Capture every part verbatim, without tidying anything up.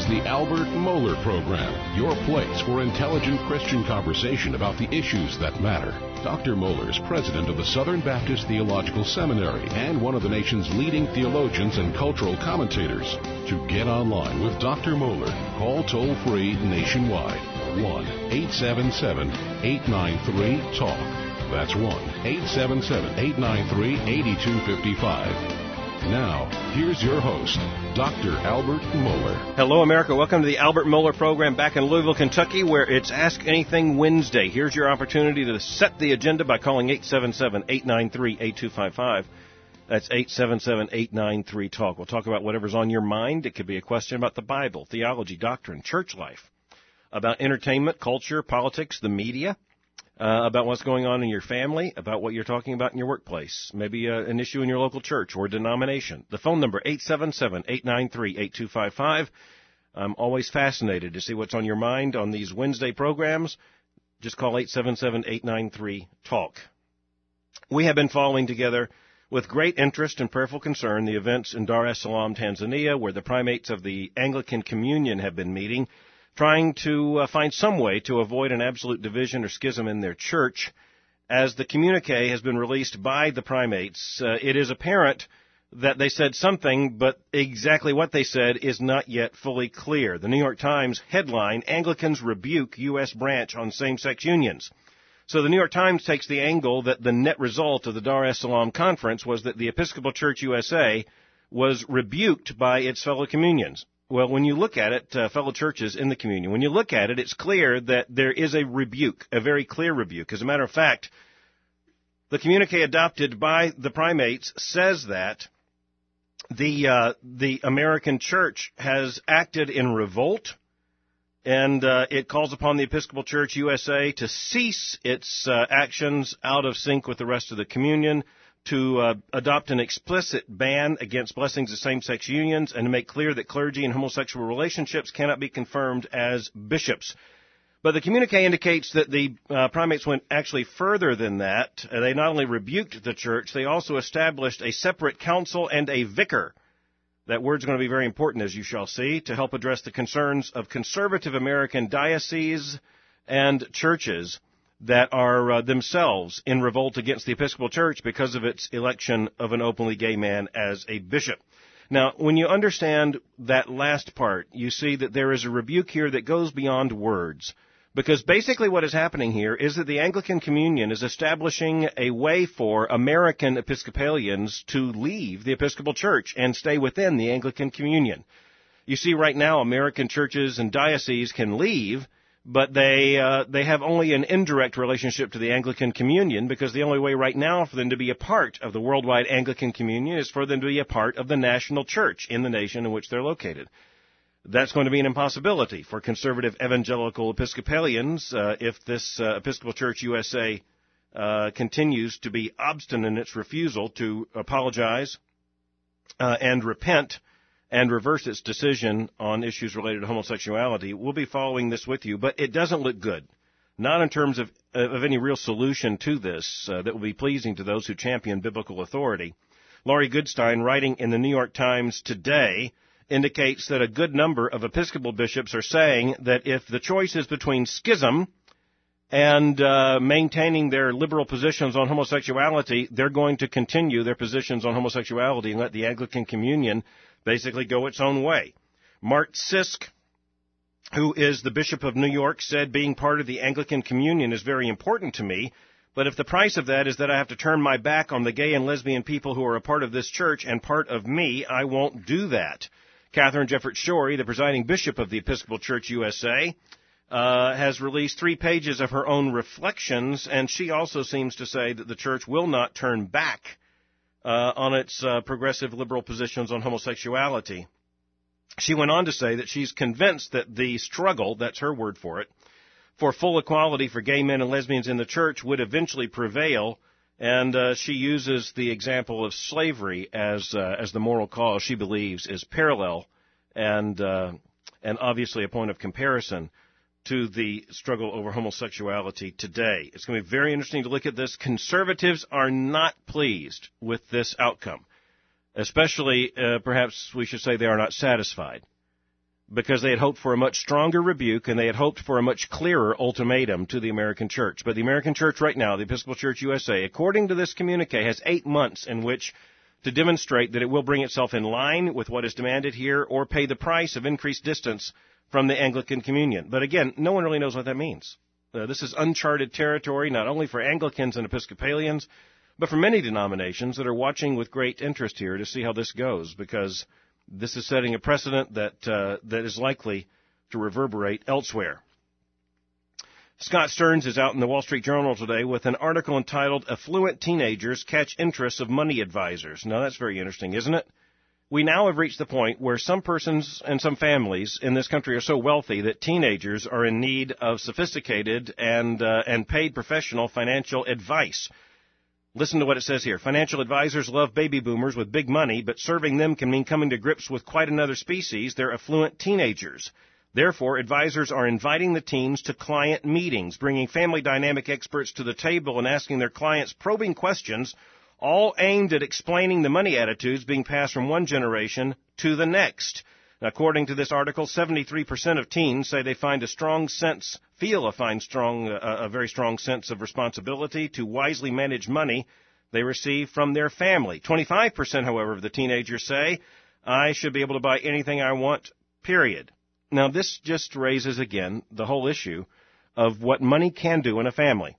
the Albert Mohler Program, your place for intelligent Christian conversation about the issues that matter. Doctor Mohler is president of the Southern Baptist Theological Seminary and one of the nation's leading theologians and cultural commentators. To get online with Doctor Mohler, call toll-free nationwide, one eight seven seven, eight nine three, talk. That's one eight seven seven, eight nine three, eight two five five. Now, here's your host, Doctor Albert Mohler. Hello, America. Welcome to the Albert Mohler Program back in Louisville, Kentucky, where it's Ask Anything Wednesday. Here's your opportunity to set the agenda by calling eight seven seven, eight nine three, eight two five five. That's eight seven seven, eight nine three, talk. We'll talk about whatever's on your mind. It could be a question about the Bible, theology, doctrine, church life, about entertainment, culture, politics, the media, Uh, about what's going on in your family, about what you're talking about in your workplace, maybe uh, an issue in your local church or denomination. The phone number, eight seven seven, eight nine three, eight two five five. I'm always fascinated to see what's on your mind on these Wednesday programs. Just call eight seven seven, eight nine three, talk. We have been following together with great interest and prayerful concern the events in Dar es Salaam, Tanzania, where the primates of the Anglican Communion have been meeting, trying to uh, find some way to avoid an absolute division or schism in their church. As the communique has been released by the primates, uh, it is apparent that they said something, but exactly what they said is not yet fully clear. The New York Times headline, Anglicans Rebuke U S Branch on Same-Sex Unions. So the New York Times takes the angle that the net result of the Dar es Salaam conference was that the Episcopal Church U S A was rebuked by its fellow communions. Well, when you look at it, uh, fellow churches in the communion, when you look at it, it's clear that there is a rebuke, a very clear rebuke. As a matter of fact, the communique adopted by the primates says that the uh, the American church has acted in revolt, and uh, it calls upon the Episcopal Church U S A to cease its uh, actions out of sync with the rest of the communion, to uh, adopt an explicit ban against blessings of same-sex unions, and to make clear that clergy and homosexual relationships cannot be confirmed as bishops. But the communique indicates that the uh, primates went actually further than that. Uh, they not only rebuked the church, they also established a separate council and a vicar. That word's going to be very important, as you shall see, to help address the concerns of conservative American dioceses and churches that are uh, themselves in revolt against the Episcopal Church because of its election of an openly gay man as a bishop. Now, when you understand that last part, you see that there is a rebuke here that goes beyond words. Because basically what is happening here is that the Anglican Communion is establishing a way for American Episcopalians to leave the Episcopal Church and stay within the Anglican Communion. You see, right now, American churches and dioceses can leave, but they uh, they have only an indirect relationship to the Anglican Communion, because the only way right now for them to be a part of the worldwide Anglican Communion is for them to be a part of the national church in the nation in which they're located. That's going to be an impossibility for conservative evangelical Episcopalians uh, if this uh, Episcopal Church U S A uh, continues to be obstinate in its refusal to apologize uh, and repent and reverse its decision on issues related to homosexuality. We'll be following this with you, but it doesn't look good. Not in terms of, of any real solution to this uh, that will be pleasing to those who champion biblical authority. Laurie Goodstein, writing in the New York Times today, indicates that a good number of Episcopal bishops are saying that if the choice is between schism and uh, maintaining their liberal positions on homosexuality, they're going to continue their positions on homosexuality and let the Anglican Communion basically go its own way. Mart Sisk, who is the Bishop of New York, said being part of the Anglican Communion is very important to me, but if the price of that is that I have to turn my back on the gay and lesbian people who are a part of this church and part of me, I won't do that. Catherine Jefferts Schori, the presiding bishop of the Episcopal Church U S A, uh, has released three pages of her own reflections, and she also seems to say that the church will not turn back Uh, on its uh, progressive liberal positions on homosexuality. She went on to say that she's convinced that the struggle, that's her word for it, for full equality for gay men and lesbians in the church would eventually prevail, and uh, she uses the example of slavery as uh, as the moral cause she believes is parallel and uh, and obviously a point of comparison to the struggle over homosexuality today. It's going to be very interesting to look at this. Conservatives are not pleased with this outcome. Especially, uh, perhaps we should say they are not satisfied. because they had hoped for a much stronger rebuke and they had hoped for a much clearer ultimatum to the American church. But the American church right now, the Episcopal Church U S A, according to this communique, has eight months in which to demonstrate that it will bring itself in line with what is demanded here or pay the price of increased distance from the Anglican Communion. But again, no one really knows what that means. Uh, this is uncharted territory, not only for Anglicans and Episcopalians, but for many denominations that are watching with great interest here to see how this goes, because this is setting a precedent that uh, that is likely to reverberate elsewhere. Scott Stearns is out in the Wall Street Journal today with an article entitled, "Affluent Teenagers Catch Interests of Money Advisors." Now, that's very interesting, isn't it? We now have reached the point where some persons and some families in this country are so wealthy that teenagers are in need of sophisticated and uh, and paid professional financial advice. Listen to what it says here. Financial advisors love baby boomers with big money, but serving them can mean coming to grips with quite another species. They're affluent teenagers. Therefore, advisors are inviting the teens to client meetings, bringing family dynamic experts to the table and asking their clients probing questions, all aimed at explaining the money attitudes being passed from one generation to the next. According to this article, seventy-three percent of teens say they find a strong sense, feel a find strong, uh, a very strong sense of responsibility to wisely manage money they receive from their family. twenty-five percent, however, of the teenagers say, I should be able to buy anything I want, period. Now, this just raises, again, the whole issue of what money can do in a family.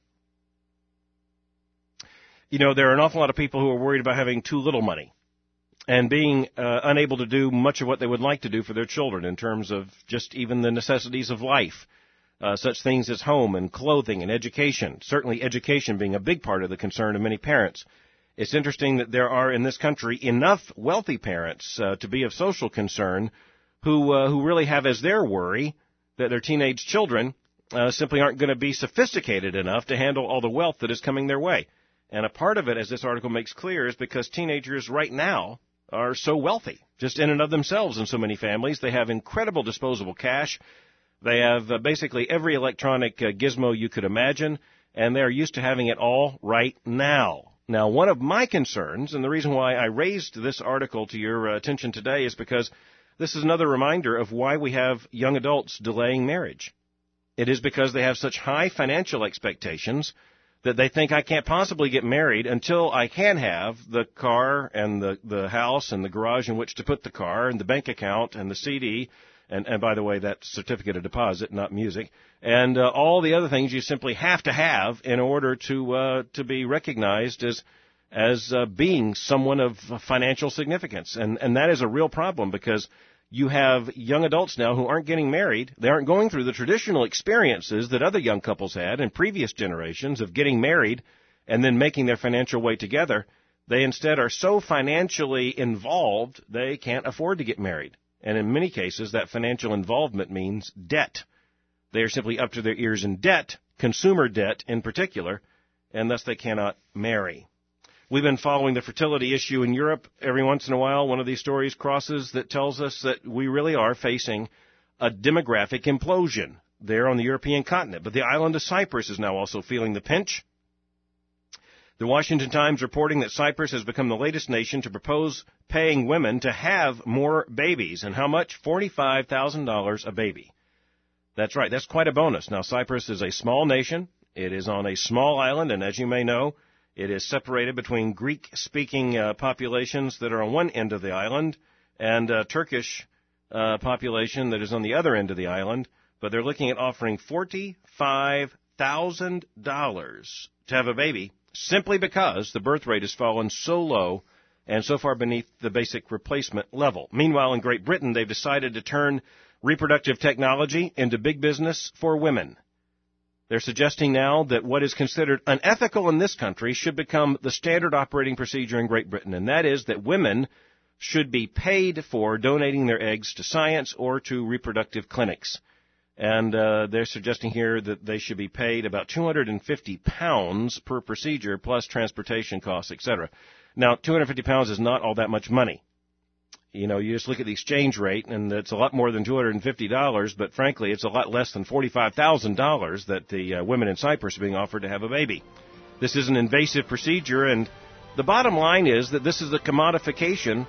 You know, there are an awful lot of people who are worried about having too little money and being uh, unable to do much of what they would like to do for their children in terms of just even the necessities of life, uh, such things as home and clothing and education, certainly education being a big part of the concern of many parents. It's interesting that there are in this country enough wealthy parents uh, to be of social concern who uh, who really have as their worry that their teenage children uh, simply aren't going to be sophisticated enough to handle all the wealth that is coming their way. And a part of it, as this article makes clear, is because teenagers right now are so wealthy, just in and of themselves in so many families. They have incredible disposable cash. They have uh, basically every electronic uh, gizmo you could imagine, and they are used to having it all right now. Now, one of my concerns, and the reason why I raised this article to your uh, attention today, is because this is another reminder of why we have young adults delaying marriage. It is because they have such high financial expectations that they think I can't possibly get married until I can have the car and the, the house and the garage in which to put the car and the bank account and the C D, and, and by the way, that's certificate of deposit, not music, and uh, all the other things you simply have to have in order to uh, to be recognized as as uh, being someone of financial significance. And, and that is a real problem because you have young adults now who aren't getting married. They aren't going through the traditional experiences that other young couples had in previous generations of getting married and then making their financial way together. They instead are so financially involved they can't afford to get married. And in many cases, that financial involvement means debt. They are simply up to their ears in debt, consumer debt in particular, and thus they cannot marry. We've been following the fertility issue in Europe. Every once in a while, one of these stories crosses that tells us that we really are facing a demographic implosion there on the European continent. But the island of Cyprus is now also feeling the pinch. The Washington Times reporting that Cyprus has become the latest nation to propose paying women to have more babies. And how much? forty-five thousand dollars a baby. That's right. That's quite a bonus. Now, Cyprus is a small nation. It is on a small island, and as you may know, it is separated between Greek-speaking uh, populations that are on one end of the island and a Turkish uh, population that is on the other end of the island. But they're looking at offering forty-five thousand dollars to have a baby simply because the birth rate has fallen so low and so far beneath the basic replacement level. Meanwhile, in Great Britain, they've decided to turn reproductive technology into big business for women. They're suggesting now that what is considered unethical in this country should become the standard operating procedure in Great Britain, and that is that women should be paid for donating their eggs to science or to reproductive clinics. And uh, they're suggesting here that they should be paid about two hundred fifty pounds per procedure, plus transportation costs, et cetera. Now, two hundred fifty pounds is not all that much money. You know, you just look at the exchange rate, and it's a lot more than two hundred fifty dollars, but frankly, it's a lot less than forty-five thousand dollars that the uh, women in Cyprus are being offered to have a baby. This is an invasive procedure, and the bottom line is that this is the commodification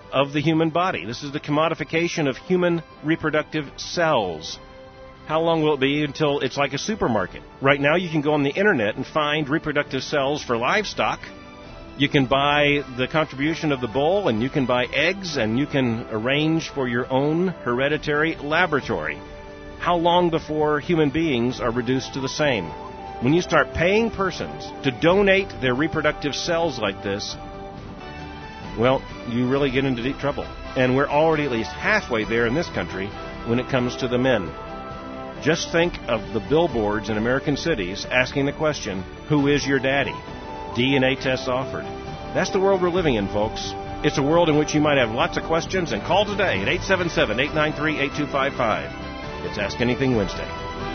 of the human body. This is the commodification of human reproductive cells. How long will it be until it's like a supermarket? Right now you can go on the internet and find reproductive cells for livestock. You can buy the contribution of the bull, and you can buy eggs, and you can arrange for your own hereditary laboratory. How long before human beings are reduced to the same? When you start paying persons to donate their reproductive cells like this, well, you really get into deep trouble. And we're already at least halfway there in this country when it comes to the men. Just think of the billboards in American cities asking the question, who is your daddy? D N A tests offered. That's the world we're living in, folks. It's a world in which you might have lots of questions, and call today at eight seven seven, eight nine three, eight two five five. It's Ask Anything Wednesday.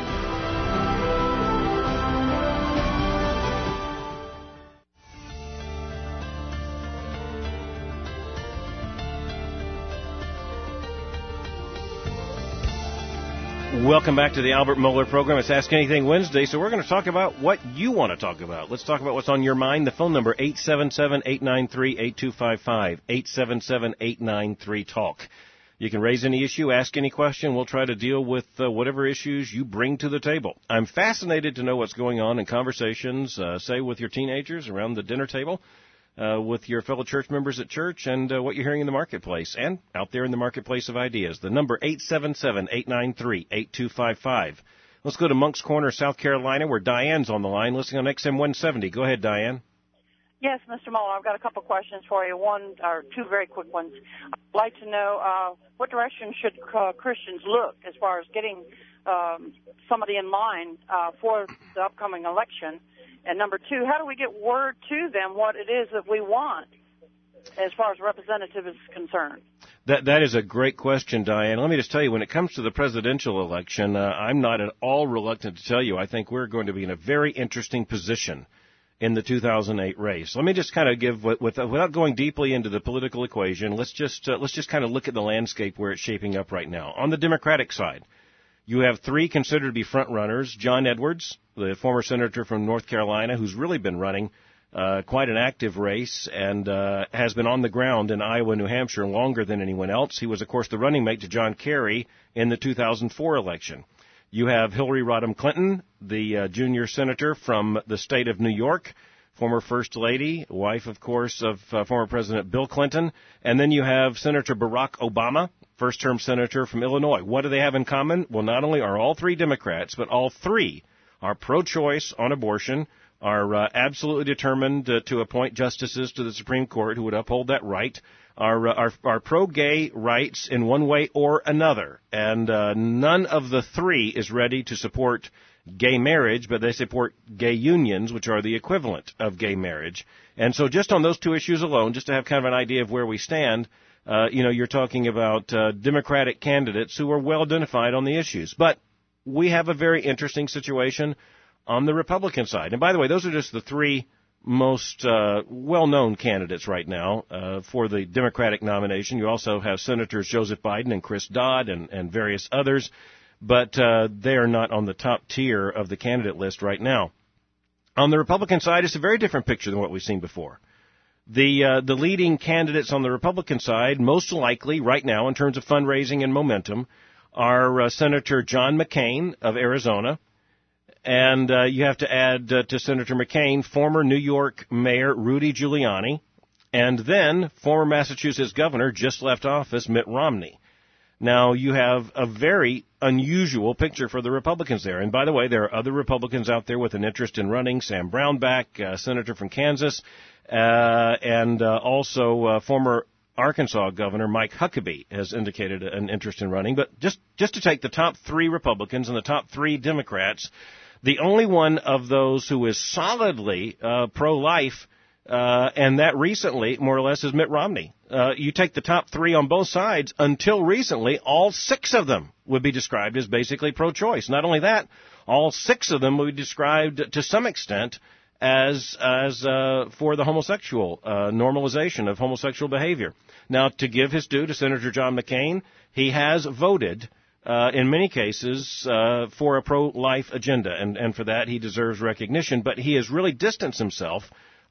Welcome back to the Albert Mohler program. It's Ask Anything Wednesday, so we're going to talk about what you want to talk about. Let's talk about what's on your mind. The phone number, eight seven seven, eight nine three, eight two five five, eight seven seven, eight nine three, talk. You can raise any issue, ask any question. We'll try to deal with uh, whatever issues you bring to the table. I'm fascinated to know what's going on in conversations, uh, say, with your teenagers around the dinner table, Uh, with your fellow church members at church, and uh, what you're hearing in the marketplace and out there in the marketplace of ideas. The number, eight seven seven, eight nine three, eight two five five. Let's go to Moncks Corner, South Carolina, where Diane's on the line, listening on X M one seventy. Go ahead, Diane. Yes, Mister Mohler, I've got a couple questions for you. One, or two very quick ones. I'd like to know uh, what direction should uh, Christians look as far as getting um, somebody in line uh, for the upcoming election? And number two, how do we get word to them what it is that we want as far as representative is concerned? That That is a great question, Diane. Let me just tell you, when it comes to the presidential election, uh, I'm not at all reluctant to tell you I think we're going to be in a very interesting position in the two thousand eight race. Let me just kind of give, with, without going deeply into the political equation, let's just uh, let's just kind of look at the landscape where it's shaping up right now. On the Democratic side, you have three considered to be front runners. John Edwards, the former senator from North Carolina, who's really been running uh, quite an active race and uh, has been on the ground in Iowa and New Hampshire longer than anyone else. He was, of course, the running mate to John Kerry in the two thousand four election. You have Hillary Rodham Clinton, the uh, junior senator from the state of New York, former First Lady, wife, of course, of uh, former President Bill Clinton. And then you have Senator Barack Obama, first-term senator from Illinois. What do they have in common? Well, not only are all three Democrats, but all three are pro-choice on abortion, are uh, absolutely determined uh, to appoint justices to the Supreme Court who would uphold that right, are, uh, are, are pro-gay rights in one way or another. And uh, none of the three is ready to support gay marriage, but they support gay unions, which are the equivalent of gay marriage. And so just on those two issues alone, just to have kind of an idea of where we stand, uh, you know, you're talking about uh, Democratic candidates who are well identified on the issues. But we have a very interesting situation on the Republican side. And by the way, those are just the three most uh, well-known candidates right now uh, for the Democratic nomination. You also have Senators Joseph Biden and Chris Dodd and, and various others, but uh, they are not on the top tier of the candidate list right now. On the Republican side, it's a very different picture than what we've seen before. The uh, the leading candidates on the Republican side, most likely right now in terms of fundraising and momentum, are uh, Senator John McCain of Arizona, and uh, you have to add uh, to Senator McCain former New York Mayor Rudy Giuliani, and then former Massachusetts Governor, just left office, Mitt Romney. Now, you have a very unusual picture for the Republicans there. And by the way, there are other Republicans out there with an interest in running. Sam Brownback, uh, senator from Kansas, uh, and uh, also uh, former Arkansas Governor Mike Huckabee has indicated an interest in running. But just, just to take the top three Republicans and the top three Democrats, the only one of those who is solidly uh, pro-life, uh, and that recently, more or less, is Mitt Romney. Uh, you take the top three on both sides, until recently, all six of them would be described as basically pro-choice. Not only that, all six of them would be described to some extent as as uh, for the homosexual uh, normalization of homosexual behavior. Now, to give his due to Senator John McCain, he has voted Uh, in many cases, uh, for a pro-life agenda, and, and for that he deserves recognition, but he has really distanced himself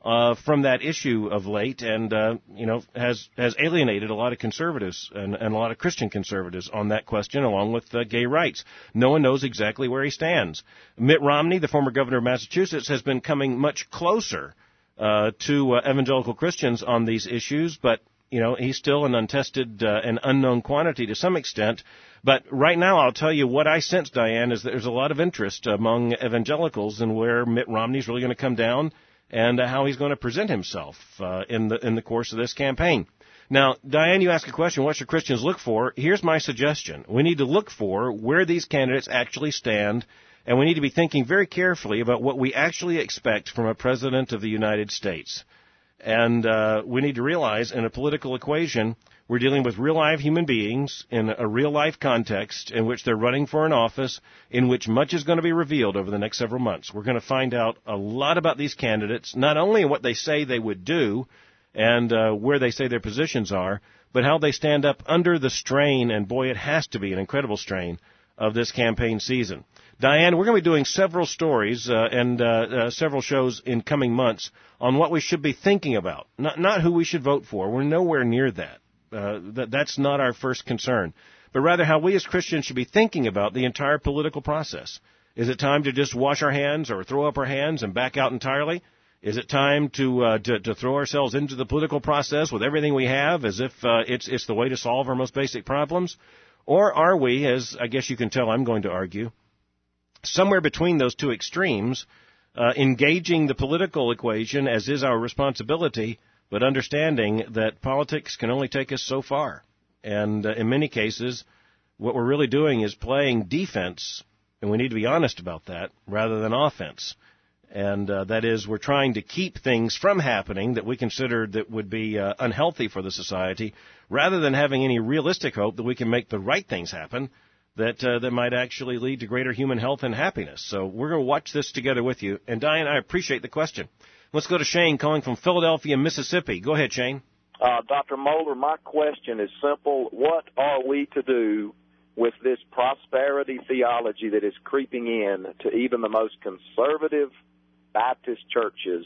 uh, from that issue of late, and uh, you know has has alienated a lot of conservatives and, and a lot of Christian conservatives on that question, along with uh, gay rights. No one knows exactly where he stands. Mitt Romney, the former governor of Massachusetts, has been coming much closer uh, to uh, evangelical Christians on these issues, but you know he's still an untested uh, and unknown quantity to some extent. But right now, I'll tell you what I sense, Diane, is that there's a lot of interest among evangelicals in where Mitt Romney's really going to come down and uh, how he's going to present himself uh, in the in the course of this campaign. Now, Diane, you ask a question, what should Christians look for? Here's my suggestion. We need to look for where these candidates actually stand, and we need to be thinking very carefully about what we actually expect from a president of the United States. And uh, we need to realize in a political equation, we're dealing with real-life human beings in a real-life context in which they're running for an office in which much is going to be revealed over the next several months. We're going to find out a lot about these candidates, not only what they say they would do and uh, where they say their positions are, but how they stand up under the strain, and boy, it has to be an incredible strain, of this campaign season. Diane, we're going to be doing several stories uh, and uh, uh, several shows in coming months on what we should be thinking about, not not who we should vote for. We're nowhere near that. Uh, that that's not our first concern, but rather how we as Christians should be thinking about the entire political process. Is it time to just wash our hands or throw up our hands and back out entirely? Is it time to uh, to, to throw ourselves into the political process with everything we have as if uh, it's it's the way to solve our most basic problems? Or are we, as I guess you can tell I'm going to argue, somewhere between those two extremes, uh, engaging the political equation as is our responsibility, but understanding that politics can only take us so far. And uh, in many cases, what we're really doing is playing defense, and we need to be honest about that, rather than offense. And uh, that is, we're trying to keep things from happening that we consider that would be uh, unhealthy for the society, rather than having any realistic hope that we can make the right things happen that uh, that might actually lead to greater human health and happiness. So we're going to watch this together with you. And, Diane, I appreciate the question. Let's go to Shane calling from Philadelphia, Mississippi. Go ahead, Shane. Uh, Doctor Moeller, my question is simple. What are we to do with this prosperity theology that is creeping in to even the most conservative Baptist churches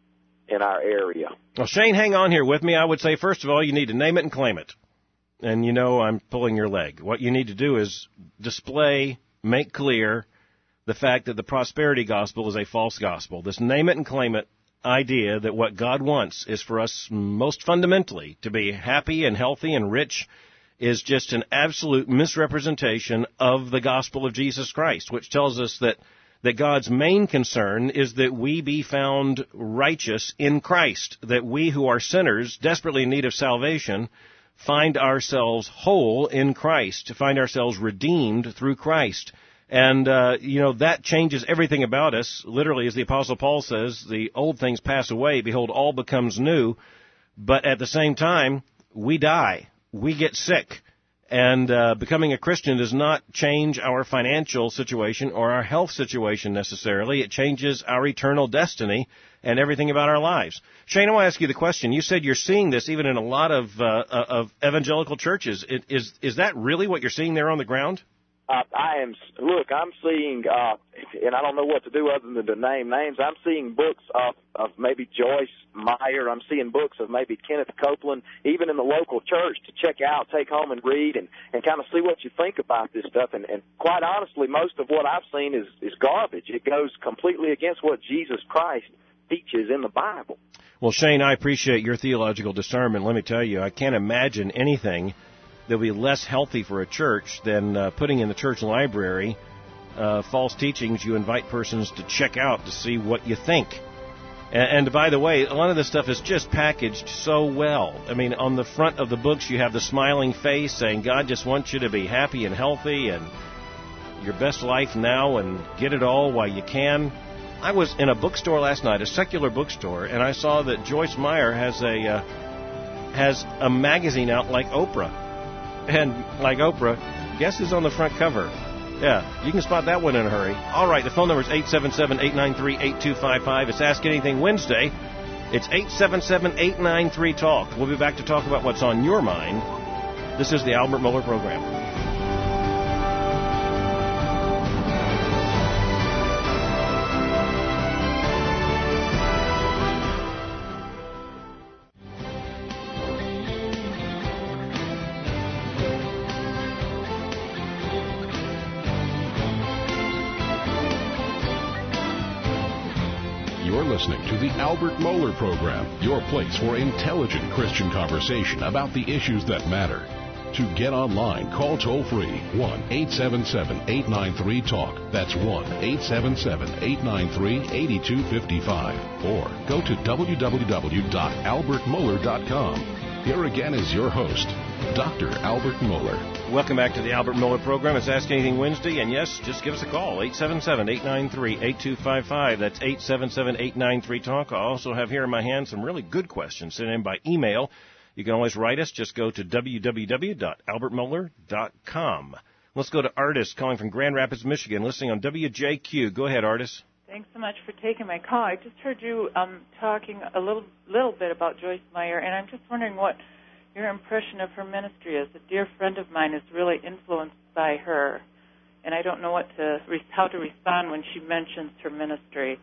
in our area? Well, Shane, hang on here with me. I would say, first of all, you need to name it and claim it. And you know I'm pulling your leg. What you need to do is display, make clear the fact that the prosperity gospel is a false gospel. This name it and claim it idea that what God wants is for us most fundamentally to be happy and healthy and rich is just an absolute misrepresentation of the gospel of Jesus Christ, which tells us that that God's main concern is that we be found righteous in Christ, that we who are sinners, desperately in need of salvation, find ourselves whole in Christ, to find ourselves redeemed through Christ. And, uh, you know, that changes everything about us. Literally, as the Apostle Paul says, the old things pass away, behold, all becomes new. But at the same time, we die. We get sick. And uh, becoming a Christian does not change our financial situation or our health situation necessarily. It changes our eternal destiny and everything about our lives. Shane, I want to ask you the question. You said you're seeing this even in a lot of uh, of evangelical churches. It, is is that really what you're seeing there on the ground? Uh, I am. Look, I'm seeing, uh, and I don't know what to do other than to name names. I'm seeing books of, of maybe Joyce Meyer. I'm seeing books of maybe Kenneth Copeland, even in the local church, to check out, take home and read, and, and kind of see what you think about this stuff. And, and quite honestly, most of what I've seen is, is garbage. It goes completely against what Jesus Christ teaches in the Bible. Well, Shane, I appreciate your theological discernment. Let me tell you, I can't imagine anything that will be less healthy for a church than uh, putting in the church library uh, false teachings you invite persons to check out to see what you think. And, and by the way, a lot of this stuff is just packaged so well. I mean, on the front of the books, you have the smiling face saying God just wants you to be happy and healthy and your best life now and get it all while you can. I was in a bookstore last night, a secular bookstore, and I saw that Joyce Meyer has a uh, has a magazine out like Oprah. And like Oprah, guess who's on the front cover? Yeah, you can spot that one in a hurry. All right, the phone number is eight seven seven, eight nine three, eight two five five. It's Ask Anything Wednesday. It's eight seven seven, eight nine three, talk. We'll be back to talk about what's on your mind. This is the Albert Mohler Program. You're listening to the Albert Mohler Program, your place for intelligent Christian conversation about the issues that matter. To get online, call toll-free one eight seven seven, eight nine three, TALK. That's one eight seven seven, eight nine three, eight two five five. Or go to w w w dot albert mohler dot com. Here again is your host, Doctor Albert Mohler. Welcome back to the Albert Mohler Program. It's Ask Anything Wednesday, and yes, just give us a call, eight seven seven, eight nine three, eight two five five. That's eight seven seven, eight nine three, TALK. I also have here in my hand some really good questions sent in by email. You can always write us. Just go to w w w dot albert mohler dot com. Let's go to Artis calling from Grand Rapids, Michigan, listening on W J Q. Go ahead, Artis. Thanks so much for taking my call. I just heard you um, talking a little little bit about Joyce Meyer, and I'm just wondering what your impression of her ministry is. A dear friend of mine is really influenced by her, and I don't know what to how to respond when she mentions her ministry.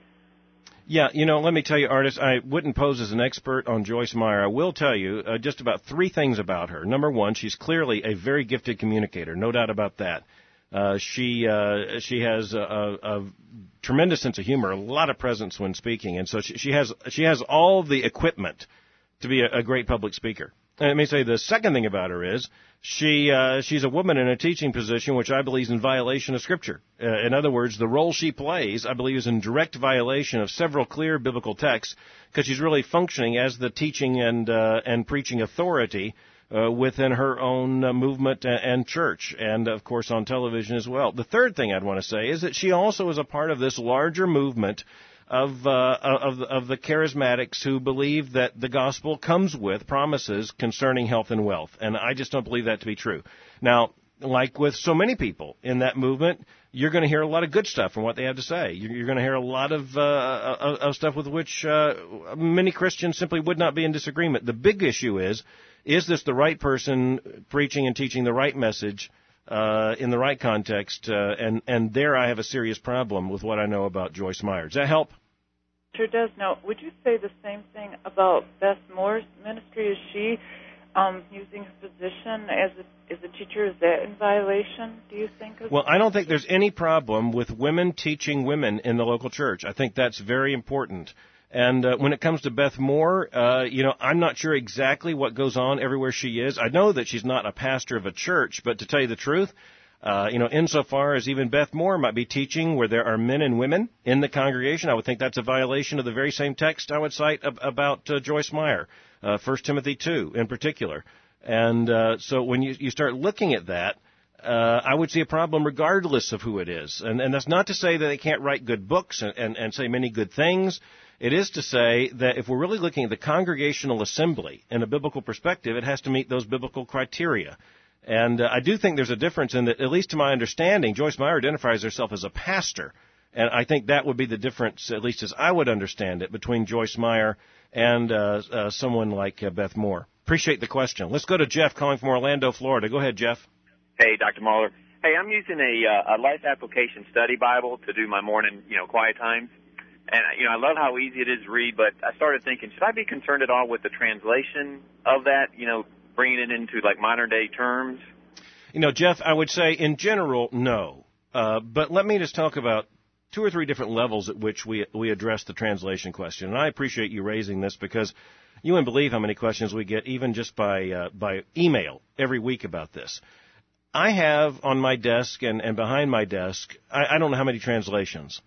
Yeah, you know, let me tell you, Artis, I wouldn't pose as an expert on Joyce Meyer. I will tell you uh, just about three things about her. Number one, she's clearly a very gifted communicator, no doubt about that. Uh, she uh, she has a, a, a tremendous sense of humor, a lot of presence when speaking, and so she, she has she has all the equipment to be a, a great public speaker. And let me say the second thing about her is she uh, she's a woman in a teaching position which I believe is in violation of Scripture. Uh, in other words, the role she plays, I believe, is in direct violation of several clear biblical texts because she's really functioning as the teaching and uh, and preaching authority uh, within her own uh, movement and church, and of course on television as well. The third thing I'd want to say is that she also is a part of this larger movement of uh, of of the charismatics who believe that the gospel comes with promises concerning health and wealth, and I just don't believe that to be true. Now, like with so many people in that movement, you're going to hear a lot of good stuff from what they have to say. You're going to hear a lot of uh, of stuff with which uh, many Christians simply would not be in disagreement. The big issue is, is this the right person preaching and teaching the right message Uh, in the right context, uh, and, and there I have a serious problem with what I know about Joyce Meyer. Does that help? Sure does. Now, would you say the same thing about Beth Moore's ministry? Is she um, using her position as a, as a teacher? Is that in violation, do you think? Well, I don't think there's any problem with women teaching women in the local church. I think that's very important. And uh, when it comes to Beth Moore, uh, you know, I'm not sure exactly what goes on everywhere she is. I know that she's not a pastor of a church, but to tell you the truth, uh, you know, insofar as even Beth Moore might be teaching where there are men and women in the congregation, I would think that's a violation of the very same text I would cite ab- about uh, Joyce Meyer, uh, First Timothy two in particular. And uh, so when you, you start looking at that, Uh, I would see a problem regardless of who it is. And, and that's not to say that they can't write good books and, and, and say many good things. It is to say that if we're really looking at the congregational assembly in a biblical perspective, it has to meet those biblical criteria. And uh, I do think there's a difference in that, at least to my understanding, Joyce Meyer identifies herself as a pastor. And I think that would be the difference, at least as I would understand it, between Joyce Meyer and uh, uh, someone like uh, Beth Moore. Appreciate the question. Let's go to Jeff calling from Orlando, Florida. Go ahead, Jeff. Hey, Doctor Mohler. Hey, I'm using a, uh, a Life Application Study Bible to do my morning, you know, quiet times. And, you know, I love how easy it is to read, but I started thinking, should I be concerned at all with the translation of that, you know, bringing it into, like, modern-day terms? You know, Jeff, I would say in general, no. Uh, but let me just talk about two or three different levels at which we we address the translation question. And I appreciate you raising this because you wouldn't believe how many questions we get, even just by uh, by email every week about this. I have on my desk and, and behind my desk, I, I don't know how many translations.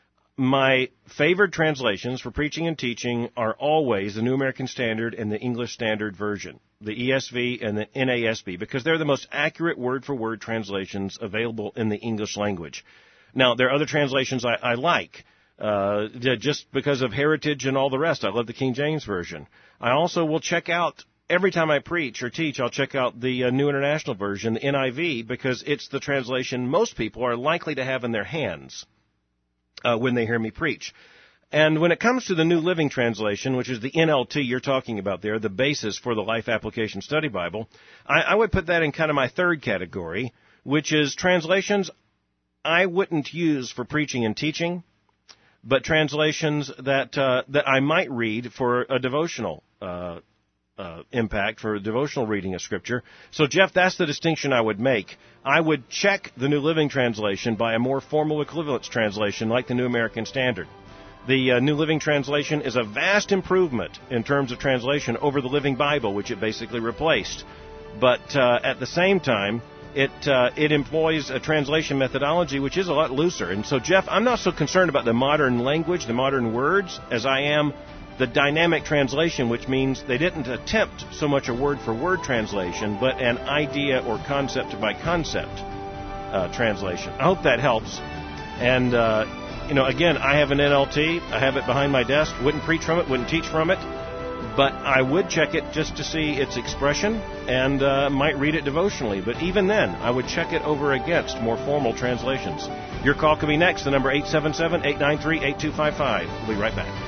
My favored translations for preaching and teaching are always the New American Standard and the English Standard Version, the E S V and the N A S B, because they're the most accurate word-for-word translations available in the English language. Now, there are other translations I, I like, uh, just because of heritage and all the rest. I love the King James Version. I also will check out Every time I preach or teach, I'll check out the uh, New International Version, the N I V, because it's the translation most people are likely to have in their hands uh, when they hear me preach. And when it comes to the New Living Translation, which is the N L T you're talking about there, the basis for the Life Application Study Bible, I, I would put that in kind of my third category, which is translations I wouldn't use for preaching and teaching, but translations that uh, that I might read for a devotional uh Uh, impact for a devotional reading of Scripture. So, Jeff, that's the distinction I would make. I would check the New Living Translation by a more formal equivalence translation like the New American Standard. The uh, New Living Translation is a vast improvement in terms of translation over the Living Bible, which it basically replaced. But uh, at the same time, it uh, it employs a translation methodology which is a lot looser. And so, Jeff, I'm not so concerned about the modern language, the modern words, as I am the dynamic translation, which means they didn't attempt so much a word-for-word translation, but an idea or concept-by-concept uh, translation. I hope that helps. And, uh, you know, again, I have an N L T. I have it behind my desk. Wouldn't preach from it, wouldn't teach from it. But I would check it just to see its expression and uh, might read it devotionally. But even then, I would check it over against more formal translations. Your call could be next. The number eight seven seven, eight nine three, eight two five five. We'll be right back.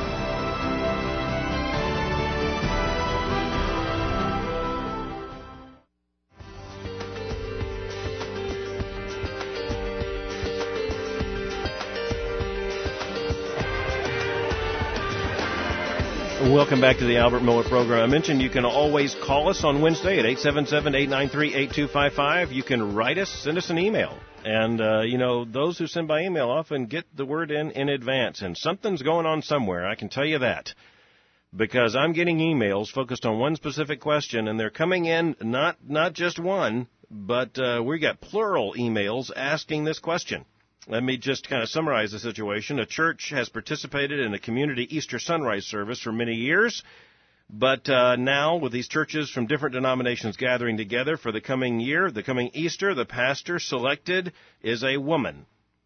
Welcome back to the Albert Miller Program. I mentioned you can always call us on Wednesday at eight seven seven, eight nine three, eight two five five. You can write us, send us an email. And, uh, you know, those who send by email often get the word in in advance. And something's going on somewhere, I can tell you that. Because I'm getting emails focused on one specific question, and they're coming in not, not just one, but uh, we got plural emails asking this question. Let me just kind of summarize the situation. A church has participated in a community Easter sunrise service for many years, but uh, now with these churches from different denominations gathering together for the coming year, the coming Easter, the pastor selected is a woman.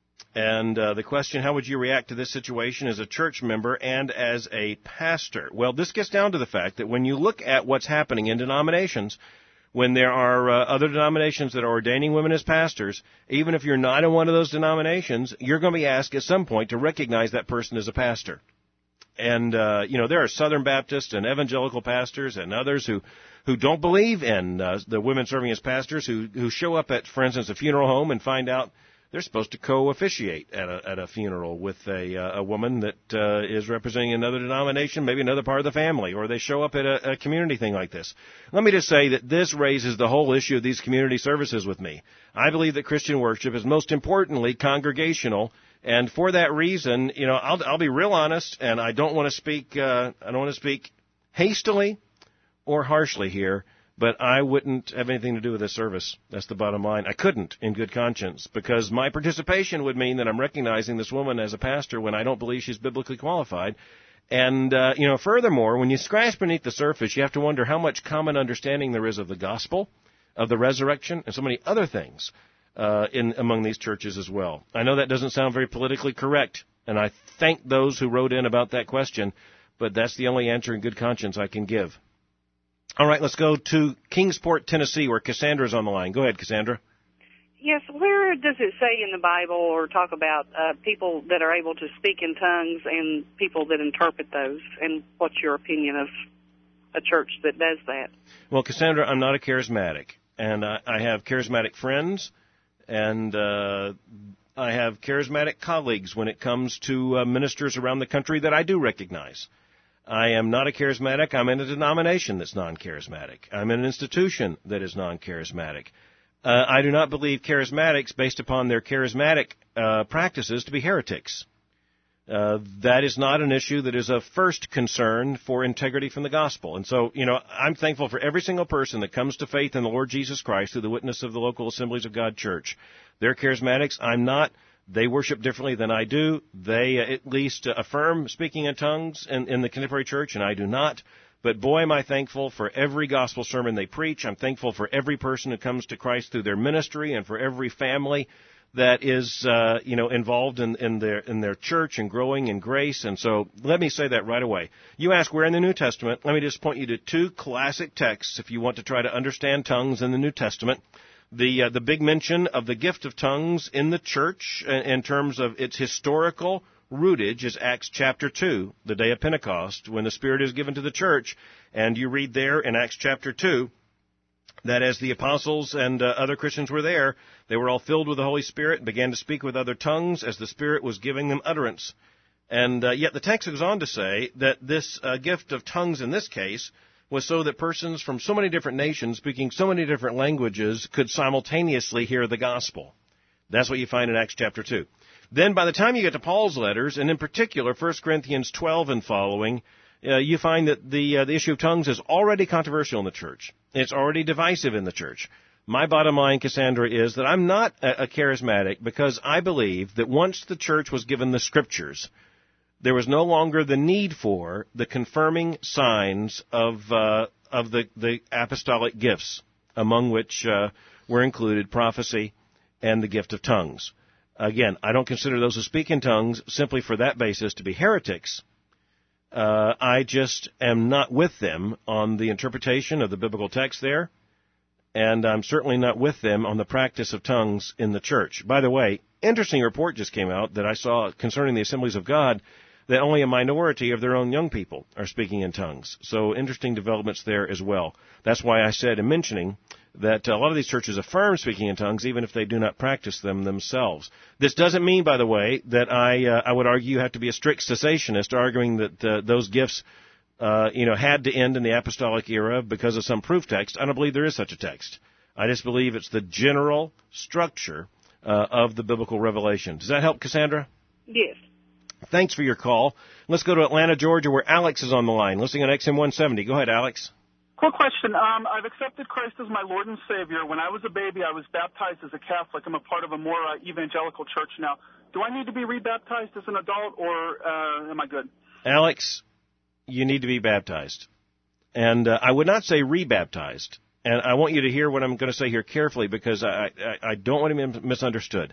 And uh, the question, how would you react to this situation as a church member and as a pastor? Well, this gets down to the fact that when you look at what's happening in denominations, when there are uh, other denominations that are ordaining women as pastors, even if you're not in one of those denominations, you're going to be asked at some point to recognize that person as a pastor. And, uh, you know, there are Southern Baptist and evangelical pastors and others who, who don't believe in uh, the women serving as pastors, who, who show up at, for instance, a funeral home and find out they're supposed to co-officiate at a, at a funeral with a, uh, a woman that uh, is representing another denomination, maybe another part of the family, or they show up at a, a community thing like this. Let me just say that this raises the whole issue of these community services with me. I believe that Christian worship is most importantly congregational, and for that reason, you know, I'll, I'll be real honest, and I don't want to speak, uh, I don't want to speak hastily or harshly here. But I wouldn't have anything to do with this service. That's the bottom line. I couldn't in good conscience, because my participation would mean that I'm recognizing this woman as a pastor when I don't believe she's biblically qualified. And, uh, you know, furthermore, when you scratch beneath the surface, you have to wonder how much common understanding there is of the gospel, of the resurrection, and so many other things uh, in among these churches as well. I know that doesn't sound very politically correct, and I thank those who wrote in about that question, but that's the only answer in good conscience I can give. All right, let's go to Kingsport, Tennessee, where Cassandra's on the line. Go ahead, Cassandra. Yes, where does it say in the Bible or talk about uh, people that are able to speak in tongues and people that interpret those? And what's your opinion of a church that does that? Well, Cassandra, I'm not a charismatic, and I, I have charismatic friends, and uh, I have charismatic colleagues when it comes to uh, ministers around the country that I do recognize. I am not a charismatic. I'm in a denomination that's non-charismatic. I'm in an institution that is non-charismatic. Uh, I do not believe charismatics, based upon their charismatic uh, practices, to be heretics. Uh, that is not an issue that is of first concern for integrity from the gospel. And so, you know, I'm thankful for every single person that comes to faith in the Lord Jesus Christ through the witness of the local Assemblies of God Church. They're charismatics. I'm not. They worship differently than I do. They uh, at least uh, affirm speaking in tongues in, in the contemporary church, and I do not. But boy, am I thankful for every gospel sermon they preach. I'm thankful for every person who comes to Christ through their ministry, and for every family that is, uh, you know, involved in, in their in their church and growing in grace. And so let me say that right away. You ask where in the New Testament. Let me just point you to two classic texts if you want to try to understand tongues in the New Testament. The uh, the big mention of the gift of tongues in the church in, in terms of its historical rootage is Acts chapter two, the day of Pentecost, when the Spirit is given to the church. And you read there in Acts chapter two that as the apostles and uh, other Christians were there, they were all filled with the Holy Spirit and began to speak with other tongues as the Spirit was giving them utterance. And uh, yet the text goes on to say that this uh, gift of tongues in this case was so that persons from so many different nations speaking so many different languages could simultaneously hear the gospel. That's what you find in Acts chapter two. Then by the time you get to Paul's letters, and in particular First Corinthians twelve and following, uh, you find that the uh, the issue of tongues is already controversial in the church. It's already divisive in the church. My bottom line, Cassandra, is that I'm not a, a charismatic because I believe that once the church was given the Scriptures, there was no longer the need for the confirming signs of uh, of the, the apostolic gifts, among which uh, were included prophecy and the gift of tongues. Again, I don't consider those who speak in tongues simply for that basis to be heretics. Uh, I just am not with them on the interpretation of the biblical text there, and I'm certainly not with them on the practice of tongues in the church. By the way, interesting report just came out that I saw concerning the Assemblies of God that only a minority of their own young people are speaking in tongues. So interesting developments there as well. That's why I said in mentioning that a lot of these churches affirm speaking in tongues even if they do not practice them themselves. This doesn't mean, by the way, that I uh, I would argue you have to be a strict cessationist arguing that uh, those gifts uh, you know, had to end in the apostolic era because of some proof text. I don't believe there is such a text. I just believe it's the general structure uh, of the biblical revelation. Does that help, Cassandra? Yes. Thanks for your call. Let's go to Atlanta, Georgia, where Alex is on the line, listening on X M one seventy. Go ahead, Alex. Quick question. Um, I've accepted Christ as my Lord and Savior. When I was a baby, I was baptized as a Catholic. I'm a part of a more uh, evangelical church now. Do I need to be rebaptized as an adult, or uh, am I good? Alex, you need to be baptized. And uh, I would not say rebaptized. And I want you to hear what I'm going to say here carefully because I, I, I don't want to be misunderstood.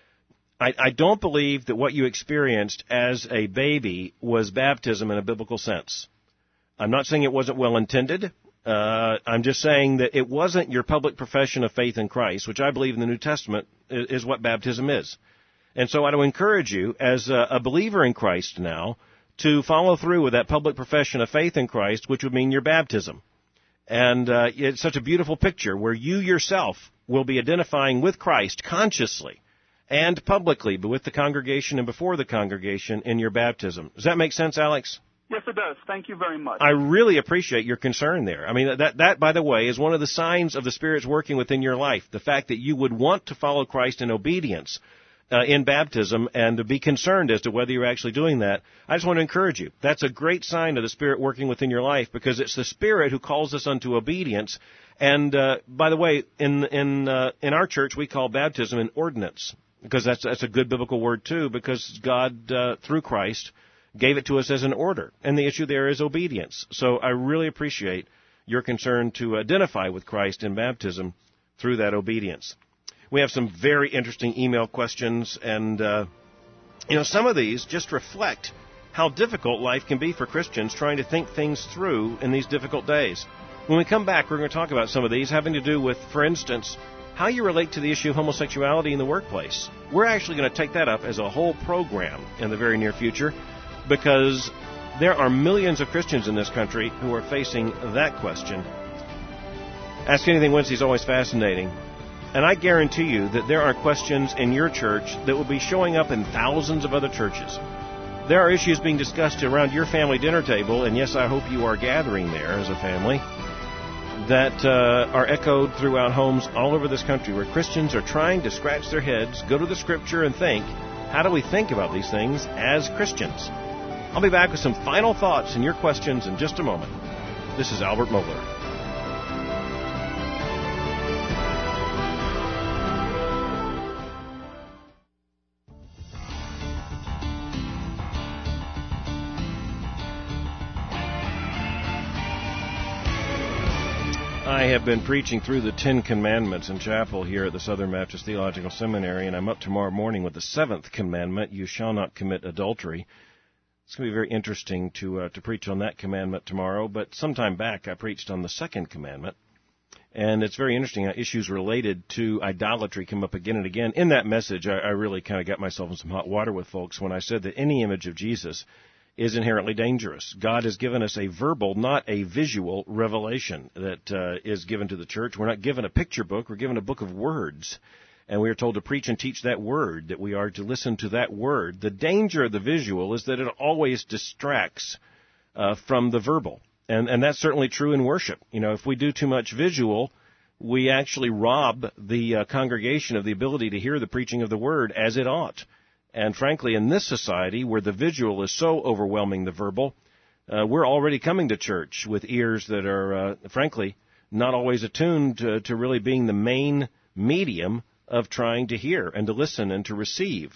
I, I don't believe that what you experienced as a baby was baptism in a biblical sense. I'm not saying it wasn't well intended. Uh, I'm just saying that it wasn't your public profession of faith in Christ, which I believe in the New Testament is, is what baptism is. And so I would encourage you, as a, a believer in Christ now, to follow through with that public profession of faith in Christ, which would mean your baptism. And uh, it's such a beautiful picture where you yourself will be identifying with Christ consciously and publicly, but with the congregation and before the congregation in your baptism. Does that make sense, Alex? Yes, it does. Thank you very much. I really appreciate your concern there. I mean, that, that, by the way, is one of the signs of the Spirit's working within your life, the fact that you would want to follow Christ in obedience uh, in baptism and to be concerned as to whether you're actually doing that. I just want to encourage you. That's a great sign of the Spirit working within your life because it's the Spirit who calls us unto obedience. And, uh, by the way, in in uh, in our church, we call baptism an ordinance because that's, that's a good biblical word, too, because God, uh, through Christ, gave it to us as an order, and the issue there is obedience. So I really appreciate your concern to identify with Christ in baptism through that obedience. We have some very interesting email questions, and, uh, you know, some of these just reflect how difficult life can be for Christians trying to think things through in these difficult days. When we come back, we're going to talk about some of these having to do with, for instance, how you relate to the issue of homosexuality in the workplace. We're actually going to take that up as a whole program in the very near future, because there are millions of Christians in this country who are facing that question. Ask Anything Wednesday is always fascinating. And I guarantee you that there are questions in your church that will be showing up in thousands of other churches. There are issues being discussed around your family dinner table, and yes, I hope you are gathering there as a family, that uh, are echoed throughout homes all over this country where Christians are trying to scratch their heads, go to the Scripture, and think, how do we think about these things as Christians? I'll be back with some final thoughts and your questions in just a moment. This is Albert Mohler. I have been preaching through the Ten Commandments in chapel here at the Southern Baptist Theological Seminary, and I'm up tomorrow morning with the seventh commandment, you shall not commit adultery. It's going to be very interesting to uh, to preach on that commandment tomorrow, but sometime back I preached on the second commandment, and it's very interesting how issues related to idolatry come up again and again. In that message, I, I really kind of got myself in some hot water with folks when I said that any image of Jesus is inherently dangerous. God has given us a verbal, not a visual revelation that uh, is given to the church. We're not given a picture book. We're given a book of words. And we are told to preach and teach that word, that we are to listen to that word. The danger of the visual is that it always distracts uh, from the verbal. And, and that's certainly true in worship. You know, if we do too much visual, we actually rob the uh, congregation of the ability to hear the preaching of the word as it ought. And frankly, in this society where the visual is so overwhelming the verbal, uh, we're already coming to church with ears that are, uh, frankly, not always attuned to, to really being the main medium of trying to hear and to listen and to receive.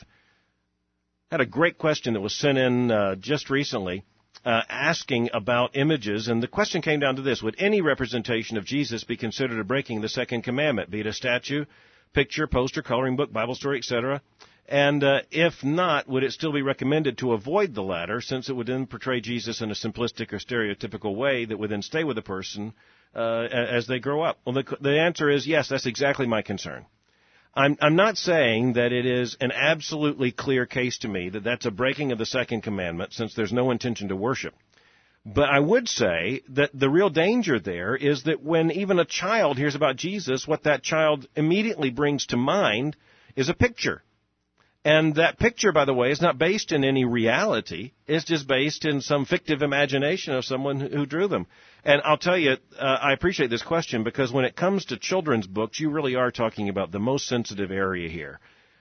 I had a great question that was sent in uh, just recently uh, asking about images, and the question came down to this: would any representation of Jesus be considered a breaking the second commandment, be it a statue, picture, poster, coloring book, Bible story, et cetera? And uh, if not, would it still be recommended to avoid the latter, since it would then portray Jesus in a simplistic or stereotypical way that would then stay with the person uh, as they grow up? Well, the, the answer is yes, that's exactly my concern. I'm, I'm not saying that it is an absolutely clear case to me that that's a breaking of the second commandment, since there's no intention to worship. But I would say that the real danger there is that when even a child hears about Jesus, what that child immediately brings to mind is a picture. And that picture, by the way, is not based in any reality. It's just based in some fictive imagination of someone who drew them. And I'll tell you, uh, I appreciate this question, because when it comes to children's books, you really are talking about the most sensitive area here.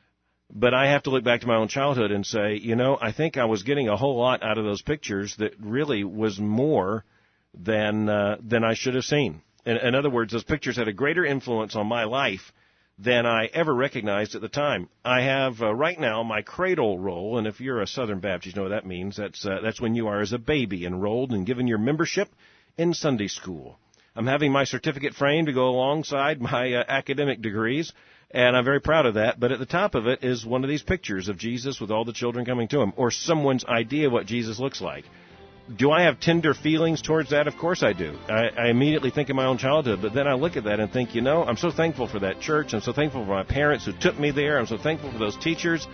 But I have to look back to my own childhood and say, you know, I think I was getting a whole lot out of those pictures that really was more than uh, than I should have seen. In, in other words, those pictures had a greater influence on my life than I ever recognized at the time. I have uh, right now my cradle roll, and if you're a Southern Baptist, you know what that means. That's uh, that's when you are as a baby enrolled and given your membership in Sunday school. I'm having my certificate framed to go alongside my uh, academic degrees, and I'm very proud of that. But at the top of it is one of these pictures of Jesus with all the children coming to him, or someone's idea of what Jesus looks like. Do I have tender feelings towards that? Of course I do. I, I immediately think of my own childhood, but then I look at that and think, you know, I'm so thankful for that church. I'm so thankful for my parents who took me there. I'm so thankful for those teachers.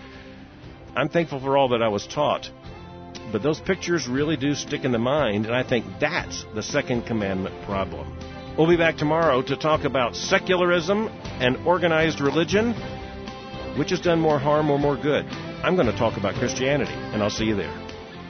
I'm thankful for all that I was taught. But those pictures really do stick in the mind, and I think that's the second commandment problem. We'll be back tomorrow to talk about secularism and organized religion. Which has done more harm or more good? I'm going to talk about Christianity, and I'll see you there.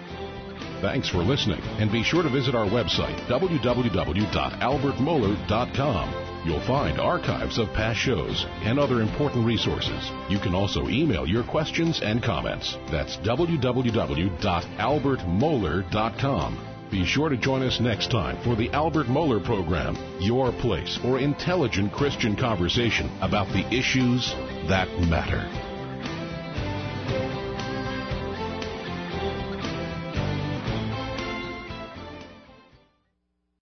Thanks for listening, and be sure to visit our website, w w w dot albert mohler dot com. You'll find archives of past shows and other important resources. You can also email your questions and comments. That's w w w dot albert mohler dot com. Be sure to join us next time for the Albert Mohler Program, your place for intelligent Christian conversation about the issues that matter.